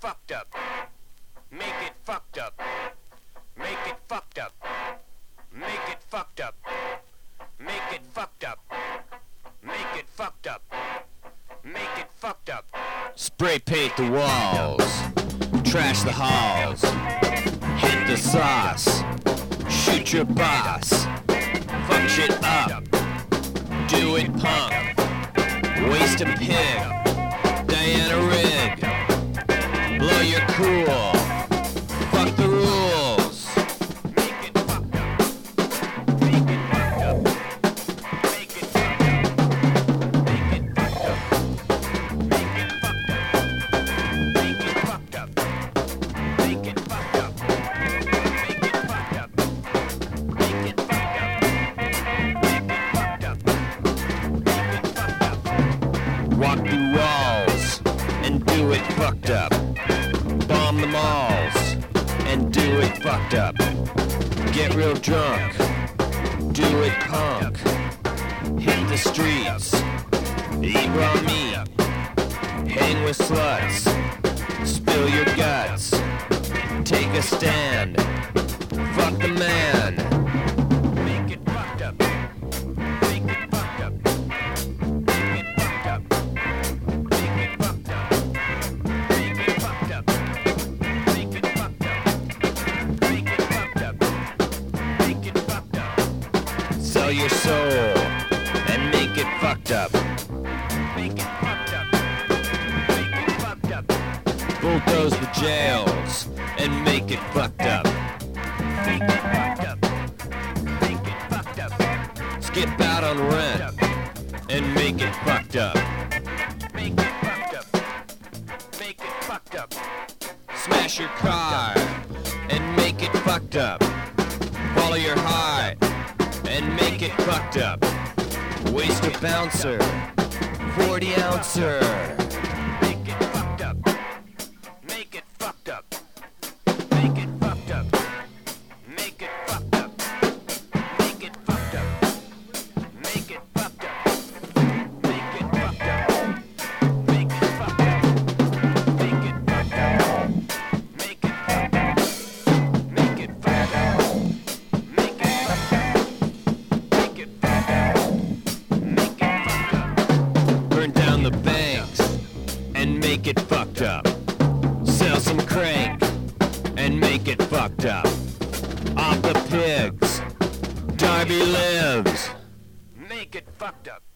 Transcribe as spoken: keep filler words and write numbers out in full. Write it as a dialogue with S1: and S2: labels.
S1: fucked up. Make it fucked up. Make it fucked up. Make it fucked up. Make it fucked up. Make it fucked up. Make it fucked up.
S2: Spray paint the walls. Trash the halls. Hit the sauce. Shoot your boss. Fuck shit up. Do it punk. Waste a pig. Diana Rigg. Blow your cool. Fuck the rules.
S1: Make it fucked up. Make it fucked up. Make it fucked up. Make it fucked up. Make it fucked up. Make it fucked up. Make it fucked up. Make it fucked up. Make it fucked up. Make it fucked up. Make it fucked up.
S2: Walk through walls and do it fucked up. Bomb the malls and do it fucked up. Get real drunk, do it punk. Hit the streets, eat raw meat, hang with sluts, spill your guts, take a stand, fuck the man.
S1: Make it fucked up. Make it fucked up. Make it fucked up. Make it fucked up. Make it fucked up. Make it fucked up. Make it fucked up. Make it fucked up.
S2: Sell your soul and make it fucked up.
S1: Make it fucked up. Make it fucked up.
S2: Bulldoze the jails and make it fucked up.
S1: Make it fucked up. Make it fucked up.
S2: Skip out on rent and make it fucked up.
S1: Make it fucked up. Make it fucked up.
S2: Smash your car and make it fucked up. Follow your heart and make it fucked up. Waste a bouncer, forty ouncer.
S1: Make it fucked up. Make it fucked up. Make it fucked up. Make it fucked up. Make it fucked up. Make it fucked up. Make it fucked up. Make it fucked up. Make it fucked up. Make it fucked up. Make it fucked up. Make it fucked up. Make it fucked up. Make it fucked up.
S2: Burn down the banks and make it fucked up. Sell some crank and make it fucked up. Off the pigs, Darby lives.
S1: Make it fucked up.